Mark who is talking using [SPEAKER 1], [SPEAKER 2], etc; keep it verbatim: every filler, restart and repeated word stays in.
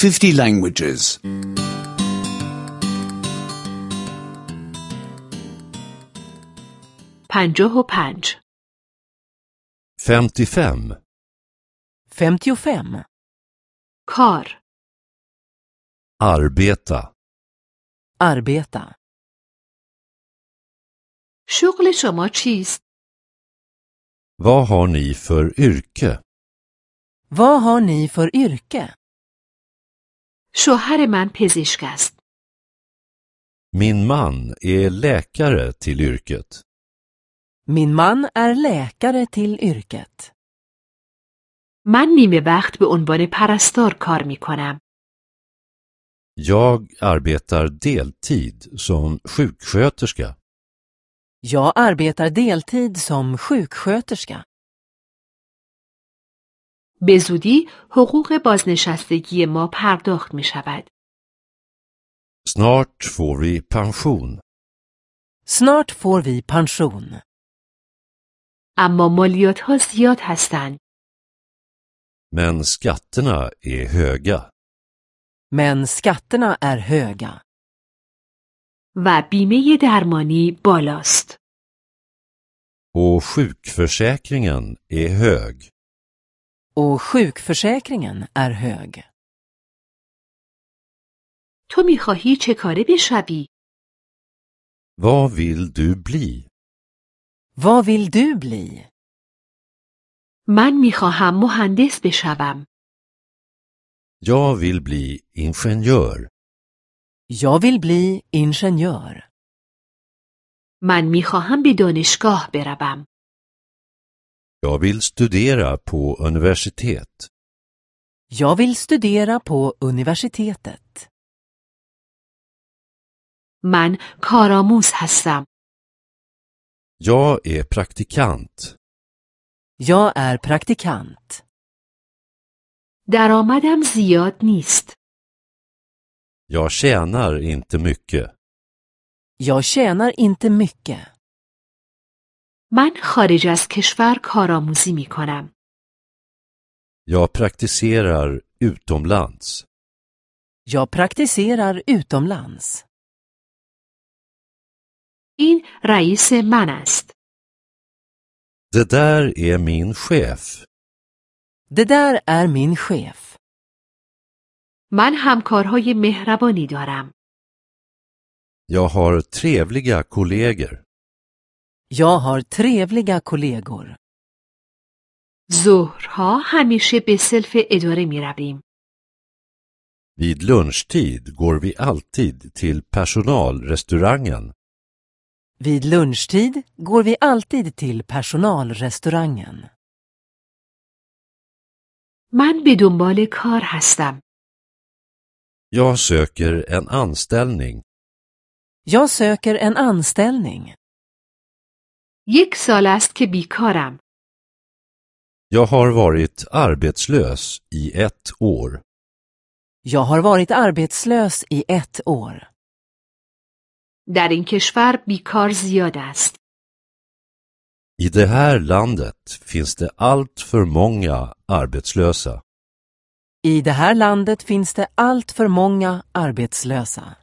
[SPEAKER 1] fifty languages.
[SPEAKER 2] پنجاه و پنج.
[SPEAKER 3] femtiofem.
[SPEAKER 4] femtiofem.
[SPEAKER 2] کار.
[SPEAKER 3] Arbeta.
[SPEAKER 4] Arbeta.
[SPEAKER 2] شغل شما چیست؟
[SPEAKER 3] Vad har ni för yrke?
[SPEAKER 4] Vad har ni för yrke?
[SPEAKER 2] شوهر من پزشک است.
[SPEAKER 3] Min man är läkare till yrket.
[SPEAKER 4] Min man är läkare till yrket.
[SPEAKER 2] من نیمه وقت به عنوان پرستار کار می کنم.
[SPEAKER 3] Jag arbetar deltid som sjuksköterska.
[SPEAKER 4] Jag arbetar deltid som sjuksköterska.
[SPEAKER 2] به زودی حقوق بازنشستگی ما پرداخت می شود.
[SPEAKER 3] Snart får vi pension.
[SPEAKER 4] Snart får vi pension.
[SPEAKER 2] اما مالیات ها زیاد هستند.
[SPEAKER 3] Men skatterna är höga.
[SPEAKER 4] Men skatterna är höga.
[SPEAKER 2] و بیمه درمانی بالاست.
[SPEAKER 3] Och sjukförsäkringen är hög.
[SPEAKER 4] Och sjukförsäkringen är hög.
[SPEAKER 2] تو می خواهی چه کاره بشوی؟
[SPEAKER 3] Vad vill du bli?
[SPEAKER 4] Vad vill du bli?
[SPEAKER 2] من می خواهم مهندس بشوم.
[SPEAKER 3] Jag vill bli ingenjör.
[SPEAKER 4] Jag vill bli ingenjör.
[SPEAKER 2] من می خواهم به دانشگاه بروم.
[SPEAKER 3] Jag vill studera på universitet.
[SPEAKER 4] Jag vill studera på universitetet.
[SPEAKER 2] من کارآموز هستم.
[SPEAKER 3] Jag är praktikant.
[SPEAKER 4] Jag är praktikant.
[SPEAKER 2] درآمدم زیاد نیست.
[SPEAKER 3] Jag tjänar inte mycket.
[SPEAKER 4] Jag tjänar inte mycket.
[SPEAKER 2] من خارج از کشور کارآموزی می کنم.
[SPEAKER 3] Jag praktiserar utomlands.
[SPEAKER 4] Jag praktiserar utomlands.
[SPEAKER 2] این رئیس من است.
[SPEAKER 3] Det där är min chef.
[SPEAKER 4] Det där är min chef.
[SPEAKER 2] من همکارهای مهربانی دارم.
[SPEAKER 3] Jag har trevliga kollegor.
[SPEAKER 4] Jag har trevliga kollegor.
[SPEAKER 2] ظهرها همیشه به سلف اداره می رویم.
[SPEAKER 3] Vid lunchtid går vi alltid till personalrestaurangen.
[SPEAKER 4] Vid lunchtid går vi alltid till personalrestaurangen.
[SPEAKER 2] من به دنبال کار هستم.
[SPEAKER 3] Jag söker en anställning.
[SPEAKER 4] Jag söker en anställning.
[SPEAKER 2] یک سال است که بیکارم.
[SPEAKER 3] Jag har varit arbetslös i ett år.
[SPEAKER 4] Jag har varit arbetslös i ett år.
[SPEAKER 2] در این کشور بیکار زیاد است.
[SPEAKER 3] I det här landet finns det allt för många arbetslösa.
[SPEAKER 4] I det här landet finns det allt för många arbetslösa.